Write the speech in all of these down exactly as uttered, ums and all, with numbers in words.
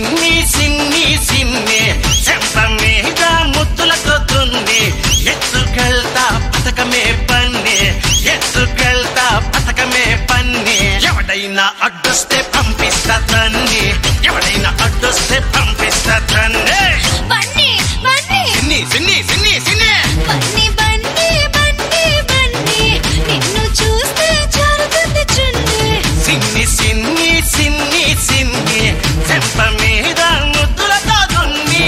సిన్ని సిన్ని సిన్ని చెంప మీద ముద్దులతో దున్ని ఎత్తుకెళ్తా పథకమే పన్ని ఎత్తుకెళ్తా పథకమే పన్ని ఎవడైనా అడ్డొస్తే పంపిస్తా తన్ని ఎవడైనా అడ్డొస్తే పంపిస్తా తన్ని సిన్ని సిన్ని సిన్ని సిన్ని బన్నీ బన్నీ బన్నీ బన్నీ నిన్ను చూస్తే జారుతుంది చున్నీ సిన్ని సిన్ని సిన్ని సిన్ని చెంప మీద ముద్దులతో దున్ని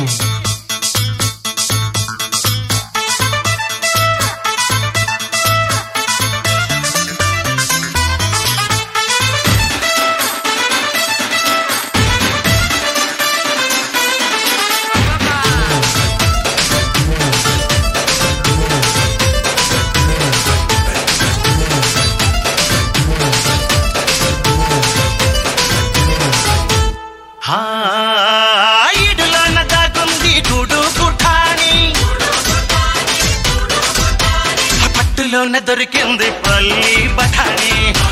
ఈడులోన దాగుంది గూడు గుఠాని పట్టులోన దొరికింది పల్లి బఠాని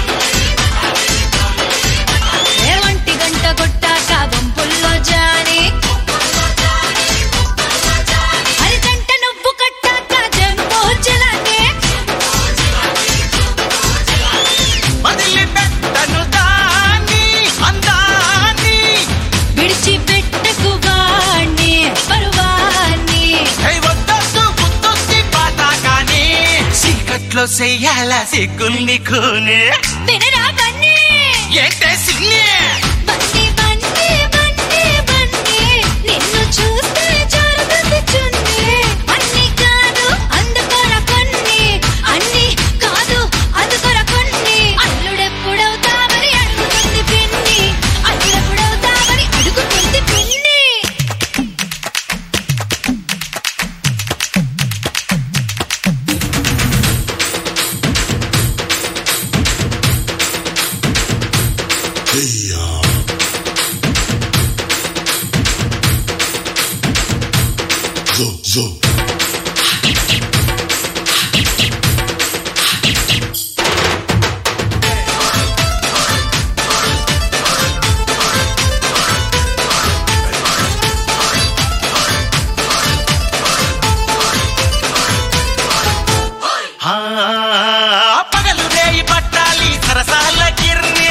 ఏ ఒంటి గంట కొట్టాక గుంపుల్లో జాని అరిగంట నువ్వు కట్టాక జంబో జలానే వదిలిపెట్టను దాన్ని అందాన్ని విడిచిపెట్టకు వాణ్ణి పరువాన్ని హై వద్దొద్దు గుర్తొచ్చి పాతాకాని చీకట్లో చెయ్యాల సిగ్గుల్ని కూనే వినరా బన్నీ ఏంటే సిన్ని బన్నీ బన్నీ బన్నీ బన్నీ నిన్ను చూస్తే జారుతుంది చున్నీ అన్ని కాదు అందుకొర కొన్ని అన్ని కాదు అందుకొర కొన్ని అల్లుడెప్పుడవుతావని అడుగుతుంది పిన్ని అల్లుడెప్పుడవుతావని అడుగుతుంది పిన్ని Zo, zo. పగలు రేయి పట్టాలి సరసాల గిర్ని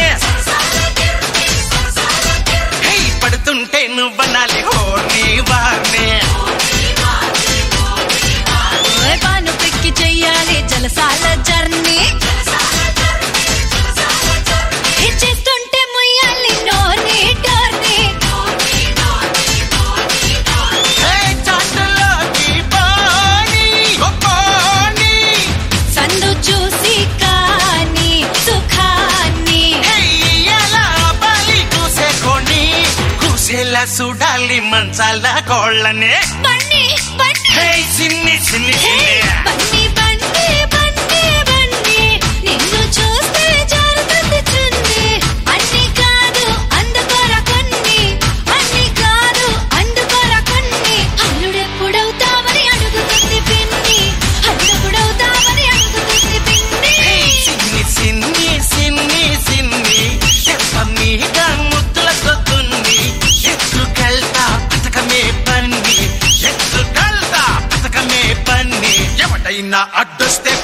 హై పడుతుంటే నువ్వనాలి హోర్ని వార్ని ఓయ్ పాను పిక్కి చెయ్యాలి జలసాల జర్నీ ఇచ్చేస్తుంటే ముయ్యాలి నోర్ని టోర్ని హై చాటులోకి పోని గొప్పోని సందు చూసి కాని సుఖాన్ని హై ఎలా బలి కూసేకోని కూసేలా చూడాలి మంచాల కోళ్ళనే బన్నీ బన్నీ హై సిన్ని సిన్ని సిన్ని బన్నీ బన్నీ బన్నీ బన్నీ నిన్ను చూస్తే జారుతుంది చున్నీ అన్ని కాదు అందుకొర కొన్ని అన్ని కాదు అందుకొర కొన్ని అల్లుడెప్పుడవుతావని అడుగుతుంది పిన్ని అల్లుడెప్పుడవుతావని అడుగుతుంది పిన్ని సిన్ని సిన్ని సిన్ని సిన్ని చెంప మీద ముద్దులతో దున్ని ఎత్తుకెళ్తా పథకమే పన్ని ఎత్తుకెళ్తా పథకమే పన్ని ఎవడైనా అడ్డొస్తే